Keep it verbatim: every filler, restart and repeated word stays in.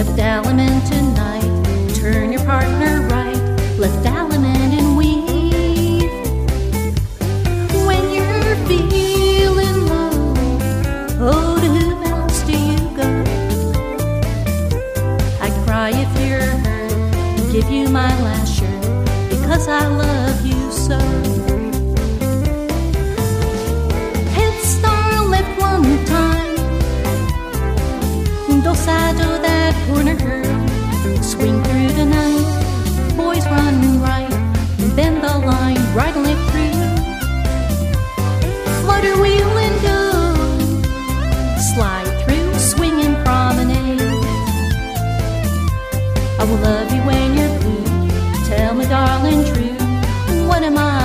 Left element tonight, turn your partner right. Left element and weave. When you're feeling low, oh, to whom else do you go? I'd cry if you're hurt and give you my last shirt, because I love you so. Head star left one time, dos I do that corner girl. Swing through the night, boys run right, bend the line, right and left through. Flutter, wheel and go, slide through, swing and promenade. I will love you when you're blue, tell me darling true, what am I